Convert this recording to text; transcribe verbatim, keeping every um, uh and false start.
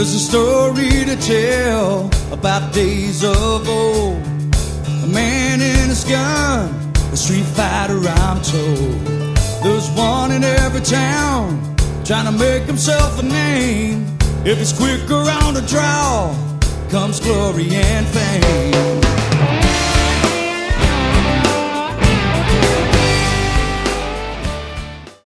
There's a story to tell about days of old. A man and his gun, a street fighter I'm told. There's one in every town trying to make himself a name. If he's quicker on the draw, comes glory and fame.